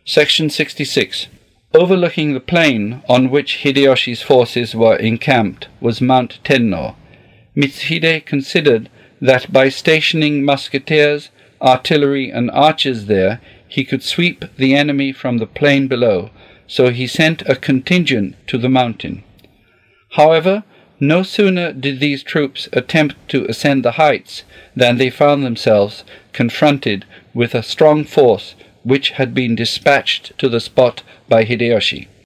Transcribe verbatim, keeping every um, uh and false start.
Section sixty-six. Overlooking the plain on which Hideyoshi's forces were encamped was Mount Tenno. Mitsuhide considered that by stationing musketeers, artillery, and archers there, he could sweep the enemy from the plain below, so he sent a contingent to the mountain. However, no sooner did these troops attempt to ascend the heights than they found themselves confronted with a strong force which had been dispatched to the spot by Hideyoshi.